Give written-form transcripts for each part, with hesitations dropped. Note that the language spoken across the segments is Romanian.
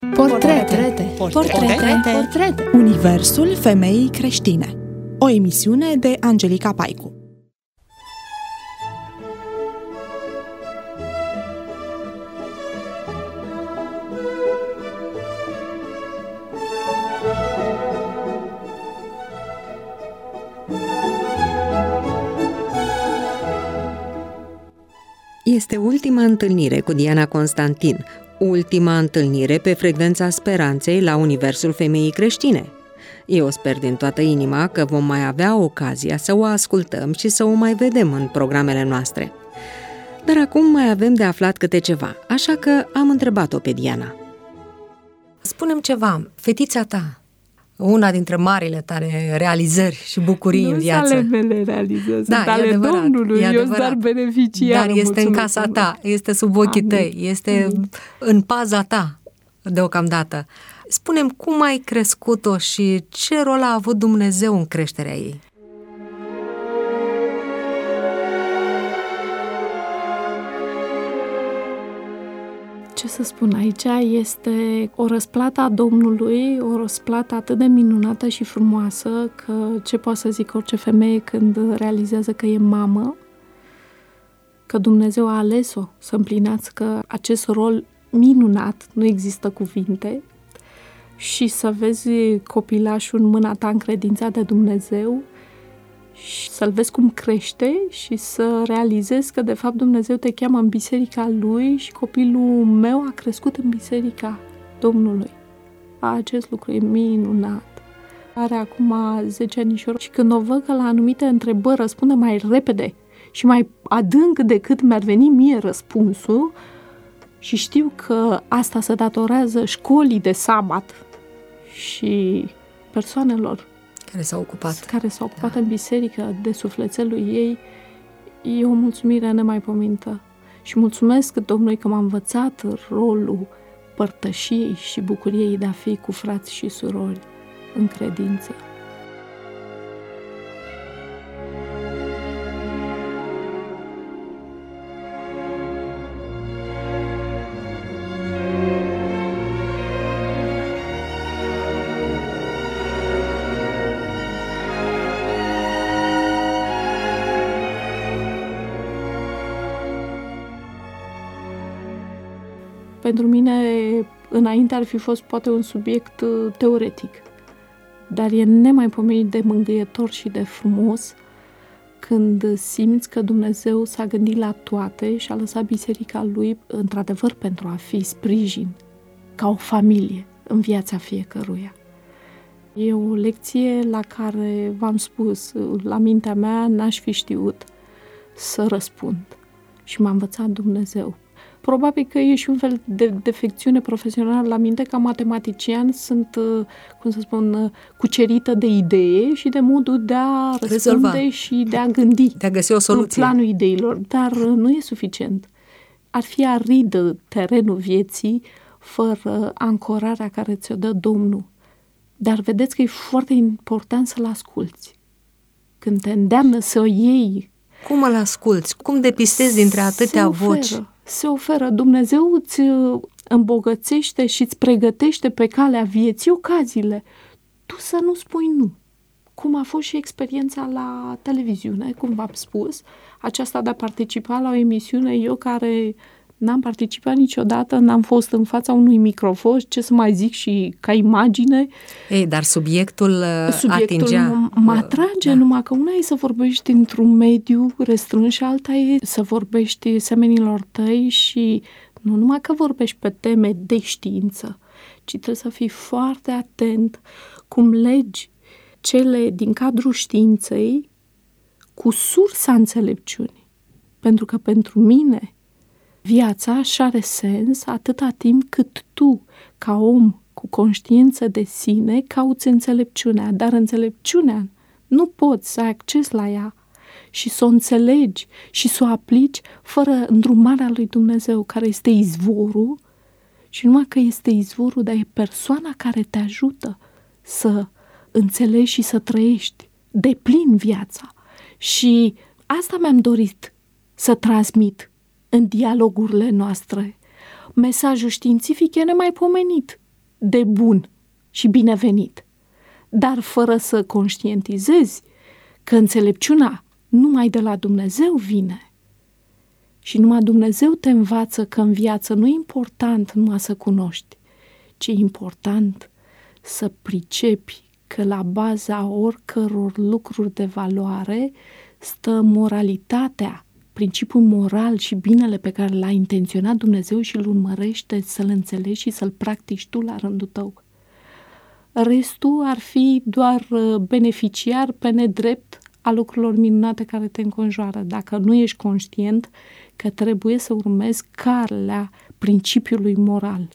Portrete. Universul femeii creștine. O emisiune de Angelica Paicu. Este ultima întâlnire cu Diana Constantin, ultima întâlnire pe frecvența speranței la Universul femeii creștine. Eu sper din toată inima că vom mai avea ocazia să o ascultăm și să o mai vedem în programele noastre. Dar acum mai avem de aflat câte ceva, așa că am întrebat-o pe Diana. Spune-mi ceva, fetița ta, una dintre marile tale realizări și bucurii în viață. Nu sunt ale mele realizări, sunt ale adevărat, Domnului, eu sunt doar beneficiar. Dar este în casa ta, este sub ochii tăi, este în paza ta deocamdată. Spune-mi, cum ai crescut-o și ce rol a avut Dumnezeu în creșterea ei? Ce să spun, aici este o răsplată a Domnului, o răsplată atât de minunată și frumoasă, că ce poate să zic orice femeie când realizează că e mamă, că Dumnezeu a ales-o să împlinească acest rol minunat, nu există cuvinte, și să vezi copilașul în mâna ta încredințat de Dumnezeu și să-l vezi cum crește și să realizezi că de fapt Dumnezeu te cheamă în biserica Lui și copilul meu a crescut în biserica Domnului. Acest lucru e minunat. Are acum 10 anișori și când o văd că la anumite întrebări răspunde mai repede și mai adânc decât mi-ar veni mie răspunsul și știu că asta se datorează școlii de sabat și persoanelor care s-au ocupat în biserică de sufletelul ei, e o mulțumire nemaipomenită. Și mulțumesc Domnului că m-a învățat rolul părtășiei și bucuriei de a fi cu frați și surori în credință. Pentru mine, înainte ar fi fost poate un subiect teoretic, dar e nemaipomenit de mângâietor și de frumos când simți că Dumnezeu s-a gândit la toate și a lăsat biserica Lui, într-adevăr, pentru a fi sprijin, ca o familie în viața fiecăruia. E o lecție la care, v-am spus, la mintea mea n-aș fi știut să răspund și m-a învățat Dumnezeu. Probabil că e și un fel de defecțiune profesională la minte, ca matematician sunt, cucerită de idee și de modul de a răspunde și de a gândi. De a găsi o soluție. În planul ideilor, dar nu e suficient. Ar fi arid terenul vieții fără ancorarea care ți-o dă Domnul. Dar vedeți că e foarte important să-L asculți. Când te îndeamnă să o iei. Cum îl asculți? Cum depistezi dintre atâtea voci? Se oferă. Dumnezeu îți îmbogățește și îți pregătește pe calea vieții ocaziile. Tu să nu spui nu. Cum a fost și experiența la televiziune, cum v-am spus, aceasta de a participa la o emisiune, eu care n-am participat niciodată, n-am fost în fața unui microfon, ce să mai zic și ca imagine. Ei, dar subiectul atingea. Mă atrage, numai că una e să vorbești într-un mediu restrâns și alta e să vorbești semenilor tăi și nu numai că vorbești pe teme de știință, ci trebuie să fii foarte atent cum legi cele din cadrul științei cu sursa înțelepciunii. Pentru că pentru mine viața așa are sens atâta timp cât tu, ca om cu conștiință de sine, cauți înțelepciunea, dar înțelepciunea nu poți să ai acces la ea și să o înțelegi și să o aplici fără îndrumarea lui Dumnezeu, care este izvorul, și numai că este izvorul, dar e persoana care te ajută să înțelegi și să trăiești deplin viața. Și asta mi-am dorit să transmit în dialogurile noastre. Mesajul științific e nemaipomenit. de bun și binevenit, dar fără să conștientizezi că înțelepciunea numai de la Dumnezeu vine. Și numai Dumnezeu te învață că în viață nu e important numai să cunoști, ci e important să pricepi că la baza oricăror lucruri de valoare stă moralitatea, principiul moral și binele pe care l-a intenționat Dumnezeu și îl urmărește să-l înțelegi și să-l practici tu la rândul tău. Restul ar fi doar beneficiar pe nedrept a lucrurilor minunate care te înconjoară, dacă nu ești conștient că trebuie să urmezi calea principiului moral.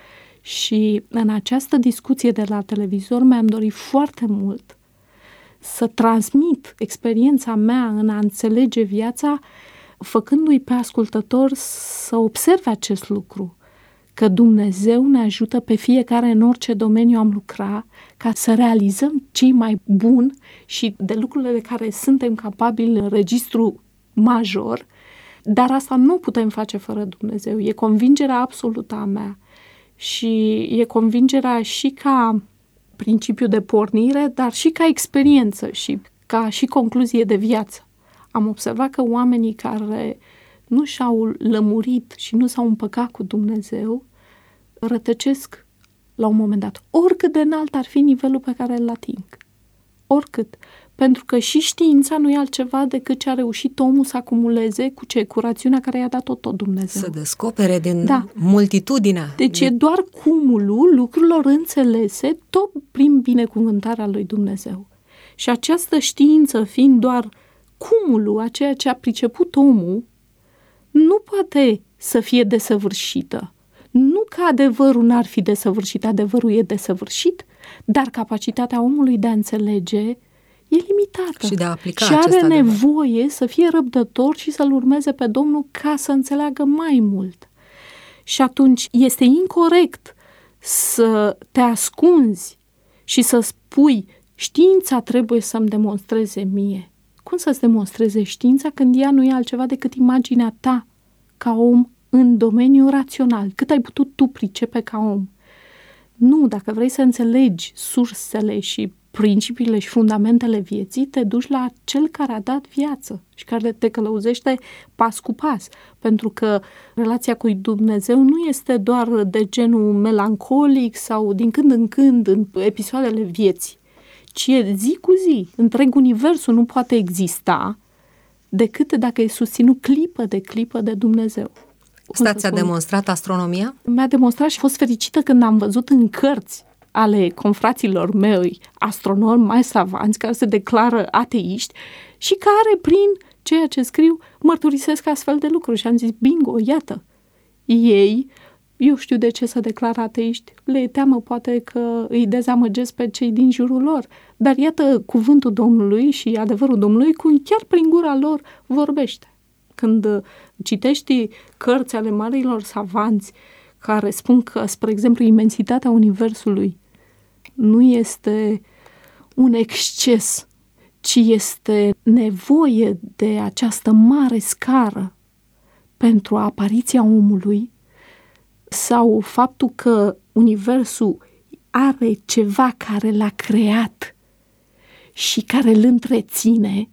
Și în această discuție de la televizor mi-am dorit foarte mult să transmit experiența mea în a înțelege viața, făcându-i pe ascultător să observe acest lucru, că Dumnezeu ne ajută pe fiecare în orice domeniu am lucrat ca să realizăm ce mai bun și de lucrurile de care suntem capabili în registru major, dar asta nu putem face fără Dumnezeu. E convingerea absolută a mea și e convingerea și ca principiu de pornire, dar și ca experiență și ca și concluzie de viață. Am observat că oamenii care nu și-au lămurit și nu s-au împăcat cu Dumnezeu rătăcesc la un moment dat, oricât de înalt ar fi nivelul pe care îl ating. Oricât. Pentru că și știința nu e altceva decât ce a reușit omul să acumuleze cu rațiunea care i-a dat-o tot Dumnezeu. Să descopere din multitudinea. Deci e doar cumulul lucrurilor înțelese tot prin binecuvântarea lui Dumnezeu. Și această știință fiind doar cumulul a ceea ce a priceput omul, nu poate să fie desăvârșită. Nu că adevărul n-ar fi desăvârșit, adevărul e desăvârșit, dar capacitatea omului de a înțelege e limitată. Și de a aplica și acest are adevăr. nevoie să fie răbdător și să-L urmeze pe Domnul ca să înțeleagă mai mult. Și atunci este incorect să te ascunzi și să spui știința trebuie să-mi demonstreze mie. Cum să-ți demonstreze știința când ea nu e altceva decât imaginea ta ca om în domeniul rațional? Cât ai putut tu pricepe ca om? Nu, dacă vrei să înțelegi sursele și principiile și fundamentele vieții, te duci la cel care a dat viață și care te călăuzește pas cu pas. Pentru că relația cu Dumnezeu nu este doar de genul melancolic sau din când în când în episoadele vieții, ci e zi cu zi. Întreg universul nu poate exista decât dacă e susținut clipă de Dumnezeu. Asta ți-a demonstrat astronomia? Mi-a demonstrat și a fost fericită când am văzut în cărți ale confraților mei astronomi mai savanți care se declară ateiști și care prin ceea ce scriu mărturisesc astfel de lucruri. Și am zis, bingo, iată, ei, eu știu de ce se declară ateiști, le e teamă poate că îi dezamăgesc pe cei din jurul lor, dar iată cuvântul Domnului și adevărul Domnului cum chiar prin gura lor vorbește. Când citești cărți ale marilor savanți care spun că, spre exemplu, imensitatea Universului nu este un exces, ci este nevoie de această mare scară pentru apariția omului, sau faptul că Universul are ceva care l-a creat și care îl întreține,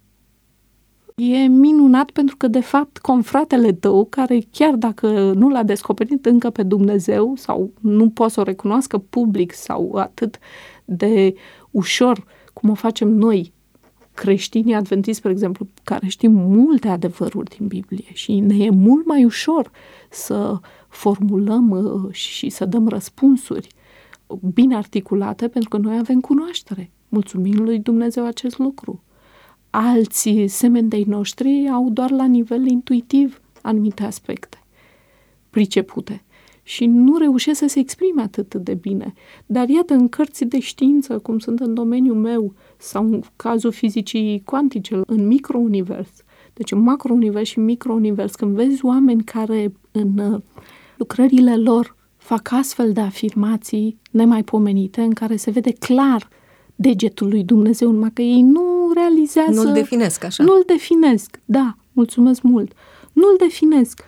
e minunat pentru că, de fapt, confratele tău, care chiar dacă nu l-a descoperit încă pe Dumnezeu sau nu poate să o recunoască public sau atât de ușor cum o facem noi, creștinii adventisti, spre exemplu, care știm multe adevăruri din Biblie și ne e mult mai ușor să formulăm și să dăm răspunsuri bine articulate pentru că noi avem cunoaștere. Mulțumim lui Dumnezeu acest lucru. Alții semeni de-ai noștri au doar la nivel intuitiv anumite aspecte pricepute și nu reușesc să se exprime atât de bine. Dar iată, în cărți de știință, cum sunt în domeniul meu, sau în cazul fizicii cuantice, în microunivers, deci în macrounivers și microunivers, când vezi oameni care în lucrările lor fac astfel de afirmații nemaipomenite, în care se vede clar degetul lui Dumnezeu, numai că ei nu realizează... Nu-l definesc așa. Nu-l definesc, da, mulțumesc mult. Nu-l definesc.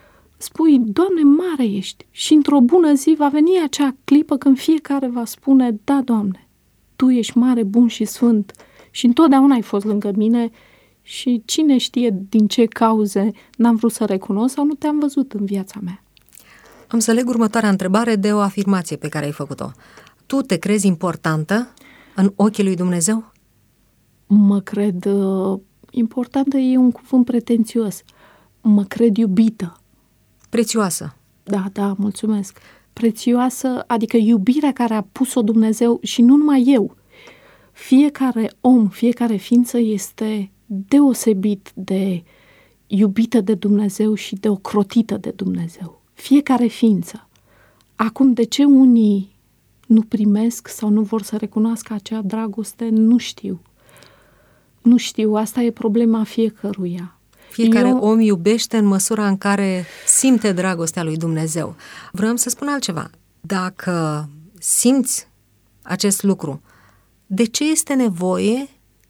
spui, Doamne, mare ești, și într-o bună zi va veni acea clipă când fiecare va spune, da, Doamne, Tu ești mare, bun și sfânt și întotdeauna ai fost lângă mine și cine știe din ce cauze n-am vrut să recunosc sau nu te-am văzut în viața mea. Am să leg următoarea întrebare de o afirmație pe care ai făcut-o. Tu te crezi importantă în ochii lui Dumnezeu? Mă cred importantă, e un cuvânt pretențios. Mă cred iubită. Prețioasă. Da, mulțumesc. Prețioasă, adică iubirea care a pus-o Dumnezeu și nu numai eu. Fiecare om, fiecare ființă este deosebit de iubită de Dumnezeu și de ocrotită de Dumnezeu. Fiecare ființă. Acum, de ce unii nu primesc sau nu vor să recunoască acea dragoste, nu știu. Nu știu, asta e problema fiecăruia. Fiecare om iubește în măsura în care simte dragostea lui Dumnezeu. Vreau să spun altceva. Dacă simți acest lucru, de ce este nevoie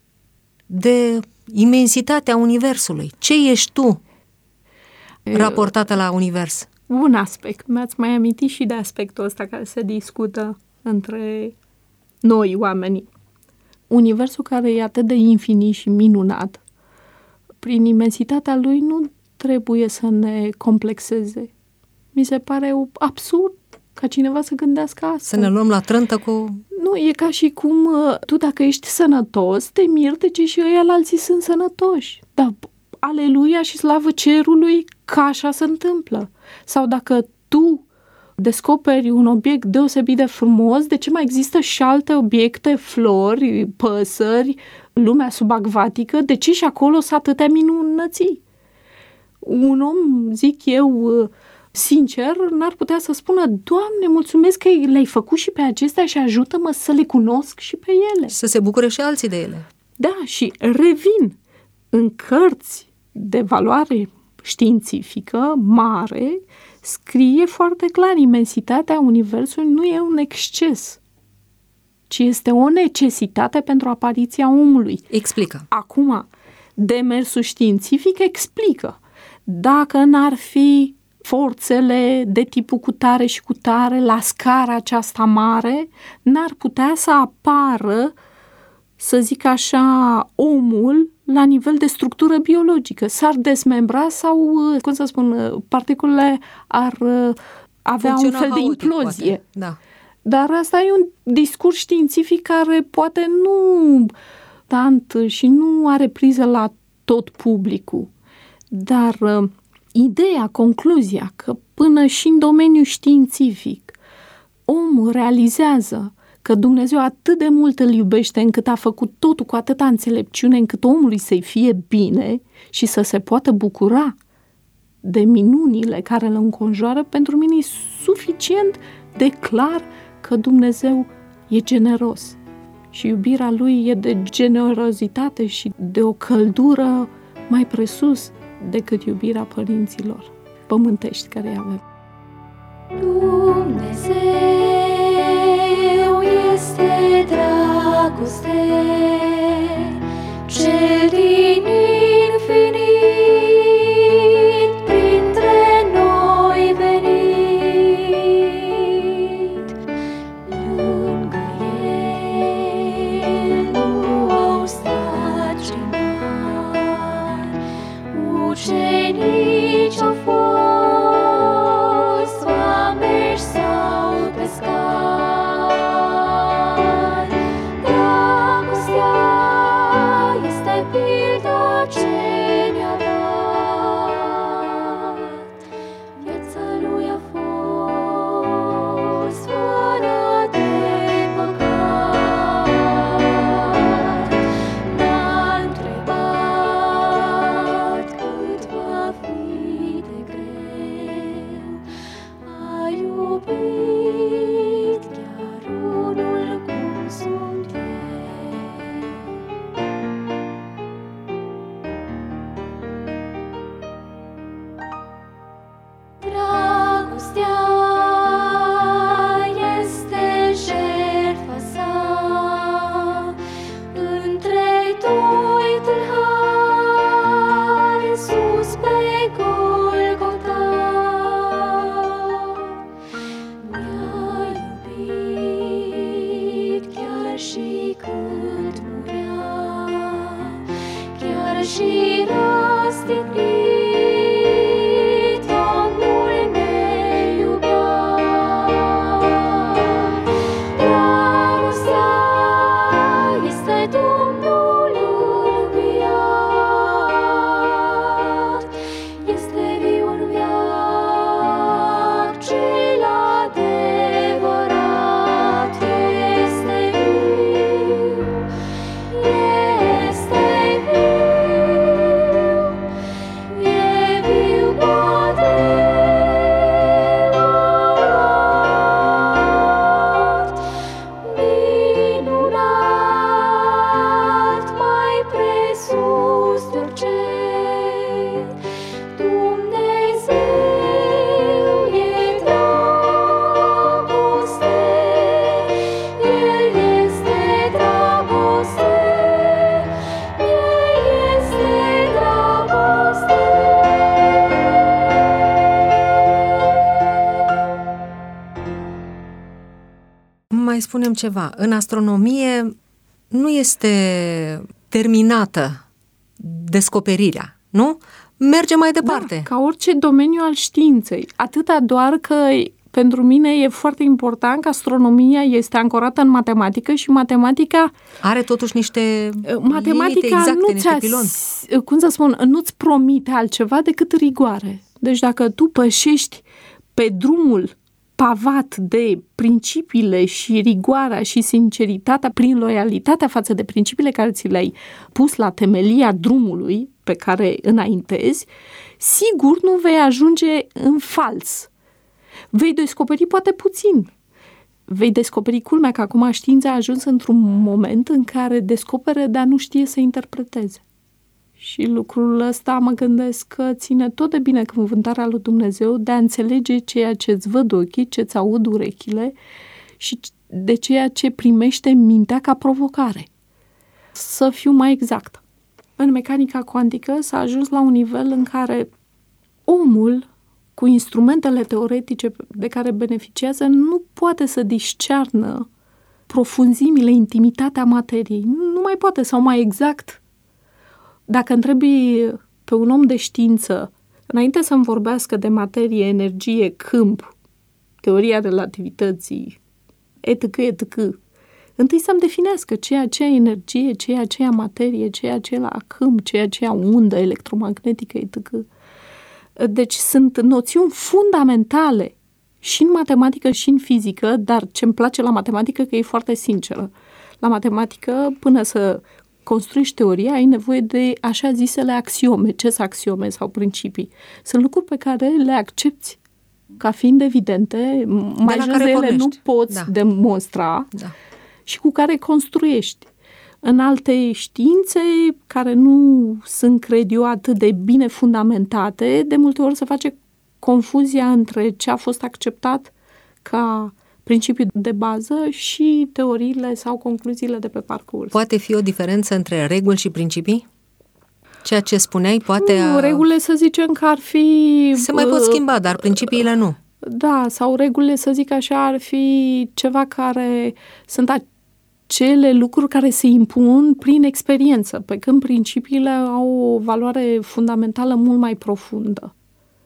de imensitatea Universului? Ce ești tu raportată la Univers? Un aspect. Mi-ați mai amintit și de aspectul ăsta care se discută între noi, oamenii. Universul care e atât de infinit și minunat, prin imensitatea lui nu trebuie să ne complexeze. Mi se pare absurd ca cineva să gândească asta. Să ne luăm la trântă cu... Nu, e ca și cum tu dacă ești sănătos, te miri de ce și ăia alții sunt sănătoși. Dar aleluia și slavă cerului că așa se întâmplă. Sau dacă tu descoperi un obiect deosebit de frumos, de ce mai există și alte obiecte, flori, păsări, lumea subacvatică, de ce și acolo sunt atâtea minunății? Un om, zic eu, sincer, n-ar putea să spună, Doamne, mulțumesc că le-ai făcut și pe acestea și ajută-mă să le cunosc și pe ele. Să se bucure și alții de ele. Da, și revin în cărți de valoare științifică mare, scrie foarte clar, imensitatea Universului nu e un exces, ci este o necesitate pentru apariția omului. Explică. Acum, demersul științific explică. Dacă n-ar fi forțele de tipul cutare și cutare la scara aceasta mare, n-ar putea să apară, să zic așa, omul la nivel de structură biologică. S-ar desmembra sau, cum să spun, particulele ar avea funcționa un fel haotic, de implozie. Poate. Da. Dar asta e un discurs științific care poate nu tant și nu are priză la tot publicul. Dar ideea, concluzia că până și în domeniul științific omul realizează că Dumnezeu atât de mult îl iubește încât a făcut totul cu atâta înțelepciune încât omului să-i fie bine și să se poată bucura de minunile care îl înconjoară, pentru mine e suficient de clar că Dumnezeu e generos și iubirea Lui e de generozitate și de o căldură mai presus decât iubirea părinților pământești care îi avem. Dumnezeu este dragoste, cel din infinit printre noi venit. Lângă El nu au stat cei mari, ucenici au fost, vameși sau pe și răstignit, Domnul ne iubea. Dragostea este Domnul înviat, este viu în veac, cel adevărat, este viu, este viu, e viu cu adevărat, minunat, mai presus de orice. Dumnezeu e dragoste, El este dragoste, El este dragoste. Mai spunem ceva. În astronomie nu este terminată descoperirea, nu? Merge mai departe. Da, ca orice domeniu al științei. Atâta doar că pentru mine e foarte important că astronomia este ancorată în matematică și matematica Are totuși niște limite exacte, exacte, niște piloni. cum să spun, nu-ți promite altceva decât rigoare. Deci dacă tu pășești pe drumul pavat de principiile și rigoarea și sinceritatea prin loialitatea față de principiile care ți le-ai pus la temelia drumului pe care înaintezi, sigur nu vei ajunge în fals. Vei descoperi poate puțin. Vei descoperi culmea că acum știința a ajuns într-un moment în care descopere, dar nu știe să interpreteze. Și lucrul ăsta mă gândesc că ține tot de binecuvântarea lui Dumnezeu de a înțelege ceea ce îți văd ochii, ce îți aud urechile și de ceea ce primește mintea ca provocare. Să fiu mai exact. În mecanica cuantică s-a ajuns la un nivel în care omul, cu instrumentele teoretice de care beneficiază, nu poate să discearnă profunzimile, intimitatea materiei. Nu mai poate, sau mai exact, dacă întrebi pe un om de știință, înainte să-mi vorbească de materie, energie, câmp, teoria relativității, etc., întâi să-mi definească ceea ce e energie, ceea ce e materie, ceea ce e la câmp, ceea ce e undă electromagnetică, etc. Deci sunt noțiuni fundamentale și în matematică și în fizică, dar ce-mi place la matematică că e foarte sinceră. La matematică, până să construiești teoria, ai nevoie de așa zisele axiome. Ce sunt axiome sau principii? Sunt lucruri pe care le accepți ca fiind evidente, mai jos de ele nu poți demonstra și cu care construiești. În alte științe, care nu sunt, cred eu, atât de bine fundamentate, de multe ori se face confuzia între ce a fost acceptat ca principiul de bază și teoriile sau concluziile de pe parcurs. Poate fi o diferență între reguli și principii? Ceea ce spuneai, poate... Regulile, să zicem că ar fi... Se mai pot schimba, dar principiile nu. Da, sau regulile, să zic așa, ar fi ceva care sunt acele lucruri care se impun prin experiență, pe când principiile au o valoare fundamentală mult mai profundă.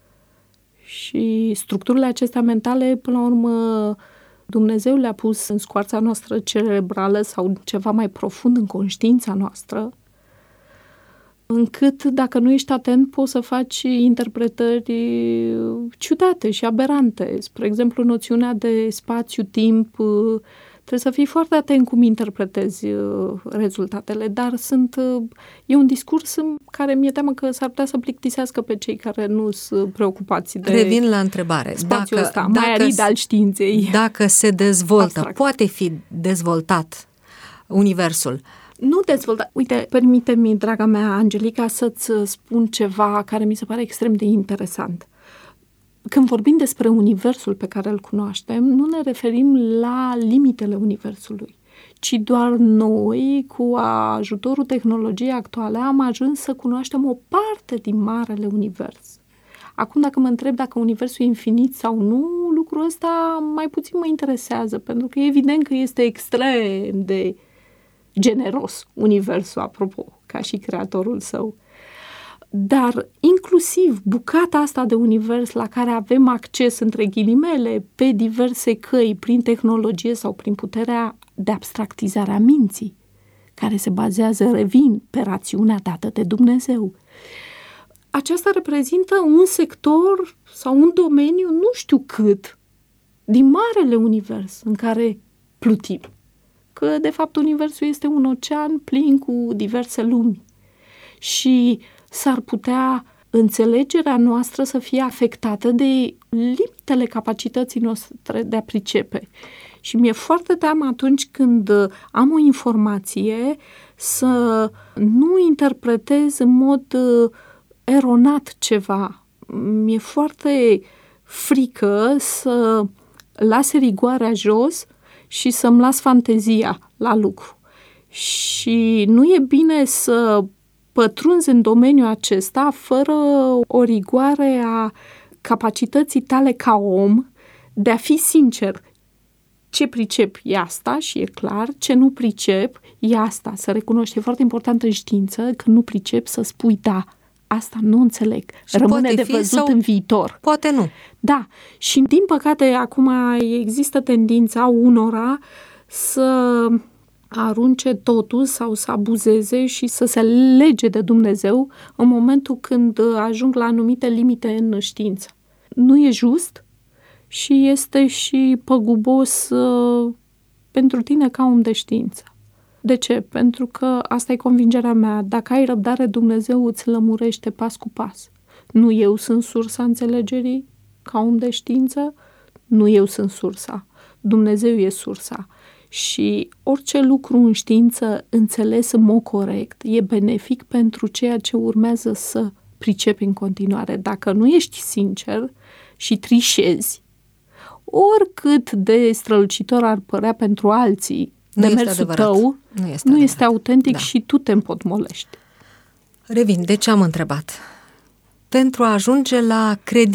Și structurile acestea mentale, până la urmă, Dumnezeu le-a pus în scoarța noastră cerebrală sau ceva mai profund în conștiința noastră, încât, dacă nu ești atent, poți să faci interpretări ciudate și aberante. Spre exemplu, noțiunea de spațiu-timp, trebuie să fii foarte atent cum interpretezi rezultatele, dar e un discurs în care mi-e teamă că s-ar putea să plictisească pe cei care nu sunt preocupați de... Revin la întrebare. Spațiul ăsta, mai arid al științei. Dacă se dezvoltă, abstract. poate fi dezvoltat universul. Nu dezvoltat. Uite, permite-mi, draga mea Angelica, să-ți spun ceva care mi se pare extrem de interesant. Când vorbim despre universul pe care îl cunoaștem, nu ne referim la limitele universului, ci doar noi, cu ajutorul tehnologiei actuale, am ajuns să cunoaștem o parte din marele univers. Acum, dacă mă întreb dacă universul e infinit sau nu, lucrul ăsta mai puțin mă interesează, pentru că e evident că este extrem de generos universul, apropo, ca și creatorul său. Dar inclusiv bucata asta de univers la care avem acces, între ghilimele, pe diverse căi, prin tehnologie sau prin puterea de abstractizare a minții, care se bazează, revin, pe rațiunea dată de Dumnezeu. Aceasta reprezintă un sector sau un domeniu, nu știu cât, din marele univers în care plutim. Că, de fapt, universul este un ocean plin cu diverse lumi. Și s-ar putea înțelegerea noastră să fie afectată de limitele capacității noastre de a pricepe. Și mi-e foarte teamă atunci când am o informație să nu interpretez în mod eronat ceva. Mi-e foarte frică să las rigoarea jos și să-mi las fantezia la lucru. Și nu e bine să pătrunzi în domeniul acesta fără o rigoare a capacității tale ca om de a fi sincer. Ce pricep e asta și e clar, ce nu pricep e asta. Să recunoști, e foarte important în știință că nu pricep să spui da, asta nu înțeleg. Și rămâne de văzut în viitor. Poate nu. Da, și din păcate acum există tendința unora să arunce totul sau să abuzeze și să se lege de Dumnezeu în momentul când ajung la anumite limite în știință. Nu e just și este și păgubos pentru tine ca om de știință. De ce? Pentru că asta e convingerea mea. Dacă ai răbdare, Dumnezeu îți lămurește pas cu pas. Nu eu sunt sursa înțelegerii ca om de știință, nu eu sunt sursa. Dumnezeu e sursa. Și orice lucru în știință înțeles în mod corect e benefic pentru ceea ce urmează să pricepi în continuare. Dacă nu ești sincer și trișezi, oricât de strălucitor ar părea pentru alții, demersul tău nu este autentic, da. Și tu te împotmolești. Revin, de ce am întrebat? Pentru a ajunge la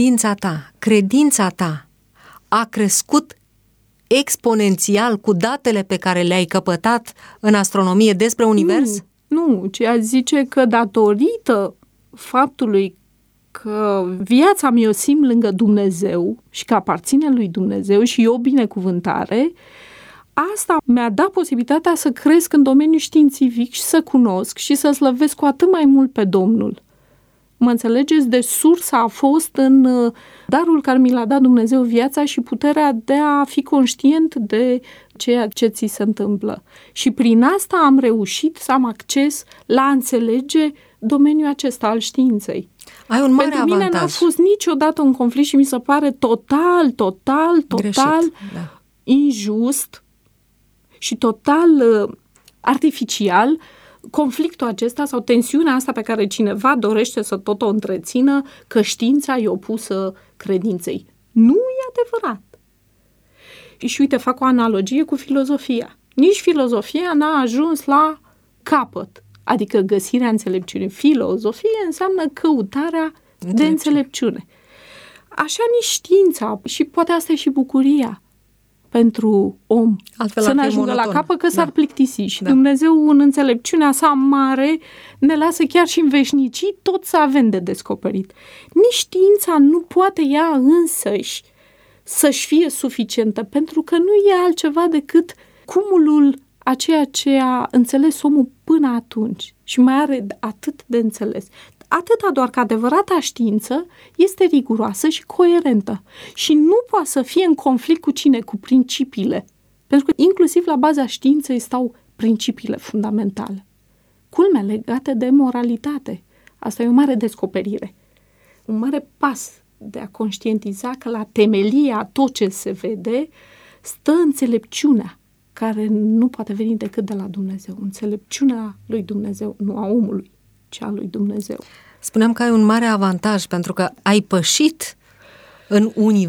credința ta a crescut exponențial cu datele pe care le-ai căpătat în astronomie despre univers? Nu, ci aș zice că datorită faptului că viața mi-o simt lângă Dumnezeu și că aparține lui Dumnezeu și e o binecuvântare, asta mi-a dat posibilitatea să cresc în domeniul științific și să cunosc și să slăvesc cu atât mai mult pe Domnul. Mă înțelegeți? De sursa a fost în darul care mi l-a dat Dumnezeu, viața și puterea de a fi conștient de ceea ce ți se întâmplă. Și prin asta am reușit să am acces la a înțelege domeniul acesta al științei. Ai un mare Pentru mine avantaj. n-a fost niciodată un conflict și mi se pare total greșit, da. Injust și total artificial conflictul acesta sau tensiunea asta pe care cineva dorește să tot o întrețină, că știința e opusă credinței. Nu e adevărat. Și uite, fac o analogie cu filozofia. Nici filozofia n-a ajuns la capăt, adică găsirea înțelepciunii. Filozofie înseamnă căutarea de înțelepciune. Așa nici știința, și poate asta e și bucuria pentru om, altfel să ne ajungă la capăt că s-ar plictisi. Și Dumnezeu, în înțelepciunea sa mare, ne lasă chiar și în veșnicii tot să avem de descoperit. Nici știința nu poate ea însăși să-și fie suficientă, pentru că nu e altceva decât cumulul a ceea ce a înțeles omul până atunci și mai are atât de înțeles. Atâta doar că adevărata știință este riguroasă și coerentă și nu poate să fie în conflict cu cine? Cu principiile. Pentru că inclusiv la baza științei stau principiile fundamentale. Culmea legate de moralitate. Asta e o mare descoperire. Un mare pas de a conștientiza că la temelia tot ce se vede stă înțelepciunea, care nu poate veni decât de la Dumnezeu. Înțelepciunea lui Dumnezeu, nu a omului, ci a lui Dumnezeu. Spuneam că ai un mare avantaj pentru că ai pășit în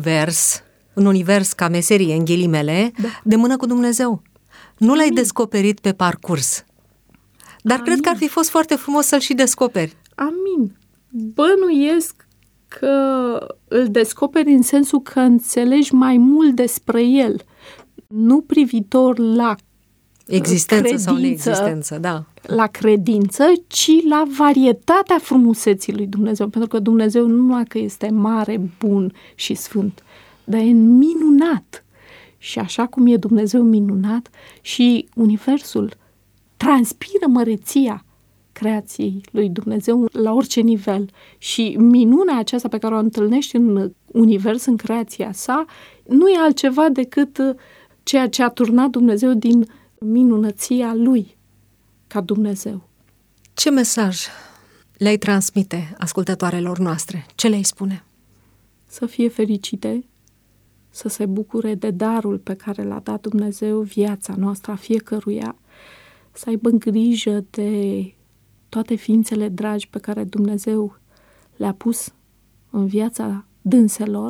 univers ca meserie, în ghilimele, de mână cu Dumnezeu. Nu l-ai descoperit pe parcurs. Dar cred că ar fi fost foarte frumos să-l și descoperi. Amin. Bănuiesc că îl descoperi în sensul că înțelegi mai mult despre el, nu privitor la existență sau neexistență, da. La credință, ci la varietatea frumuseții lui Dumnezeu. Pentru că Dumnezeu nu numai că este mare, bun și sfânt, dar e minunat. Și așa cum e Dumnezeu minunat, și universul transpiră măreția creației lui Dumnezeu la orice nivel. Și minunea aceasta pe care o întâlnești în univers, în creația sa, nu e altceva decât ceea ce a turnat Dumnezeu din minunăția lui ca Dumnezeu. Ce mesaj le-ai transmite ascultătoarelor noastre? Ce le-ai spune? Să fie fericite, să se bucure de darul pe care l-a dat Dumnezeu, viața noastră a fiecăruia, să aibă grijă de toate ființele dragi pe care Dumnezeu le-a pus în viața dânselor,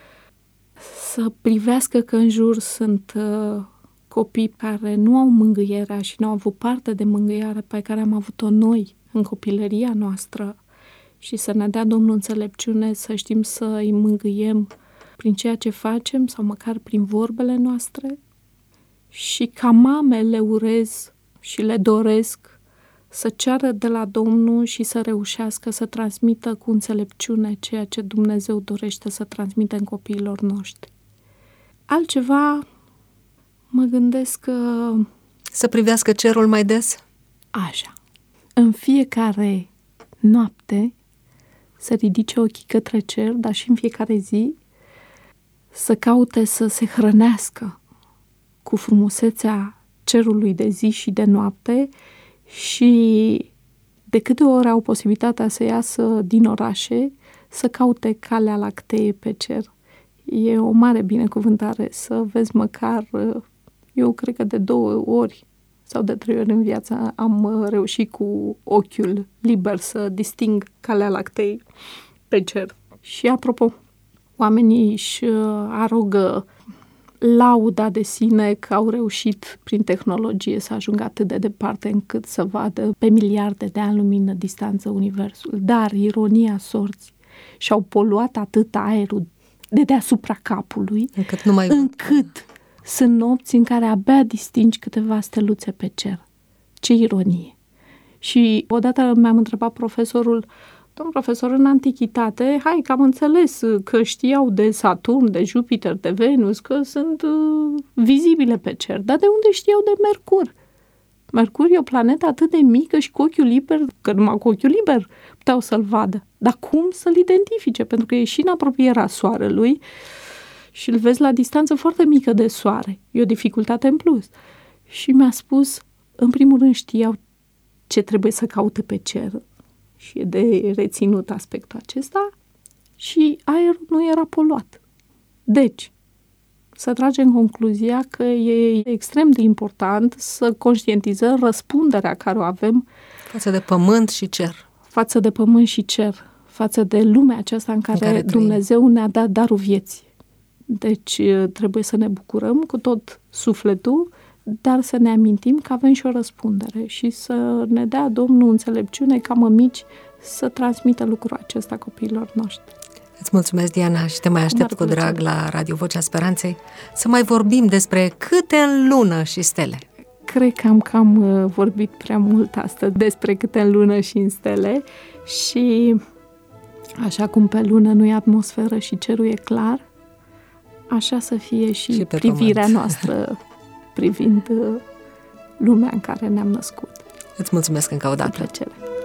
să privească că în jur sunt copii care nu au mângâierea și nu au avut parte de mângâierea pe care am avut-o noi în copilăria noastră și să ne dea Domnul înțelepciune să știm să îi mângâiem prin ceea ce facem sau măcar prin vorbele noastre. Și ca mame le urez și le doresc să ceară de la Domnul și să reușească să transmită cu înțelepciune ceea ce Dumnezeu dorește să transmită în copiilor noștri. Altceva, mă gândesc că... Să privească cerul mai des? Așa. În fiecare noapte să ridice ochii către cer, dar și în fiecare zi să caute să se hrănească cu frumusețea cerului de zi și de noapte și de câte ori au posibilitatea să iasă din orașe, să caute calea lactee pe cer. E o mare binecuvântare să vezi măcar, eu cred că de 2 ori sau de 3 ori în viață am reușit cu ochiul liber să disting calea lactei pe cer. Și apropo, oamenii își arogă lauda de sine că au reușit prin tehnologie să ajungă atât de departe încât să vadă pe miliarde de ani lumină distanță universul. Dar ironia sorții și-au poluat atât aerul de deasupra capului încât sunt nopți în care abia distingi câteva steluțe pe cer. Ce ironie! Și odată mi-am întrebat profesorul: domn profesor, în antichitate, hai că am înțeles că știau de Saturn, de Jupiter, de Venus, că sunt vizibile pe cer. Dar de unde știau de Mercur? Mercur e o planetă atât de mică și cu ochiul liber, că numai cu ochiul liber puteau să-l vadă. Dar cum să-l identifice? Pentru că e și în apropierea Soarelui și îl vezi la distanță foarte mică de Soare. E o dificultate în plus. Și mi-a spus, în primul rând știau ce trebuie să caute pe cer, și e de reținut aspectul acesta, și aerul nu era poluat. Deci, să tragem concluzia că e extrem de important să conștientizăm răspunderea care o avem față de pământ și cer. Față de pământ și cer, față de lumea aceasta în care Dumnezeu ne-a dat darul vieții. Deci trebuie să ne bucurăm cu tot sufletul, dar să ne amintim că avem și o răspundere și să ne dea Domnul înțelepciune ca mămici să transmită lucrul acesta copiilor noștri. Îți mulțumesc, Diana, și te mai aștept cu drag la Radio Vocea Speranței să mai vorbim despre câte în lună și stele. Cred că am cam vorbit prea mult astăzi despre câte în lună și în stele și așa cum pe lună nu e atmosferă și cerul e clar, așa să fie și privirea pământ noastră privind lumea în care ne-am născut. Îți mulțumesc încă o dată. Cu plăcere.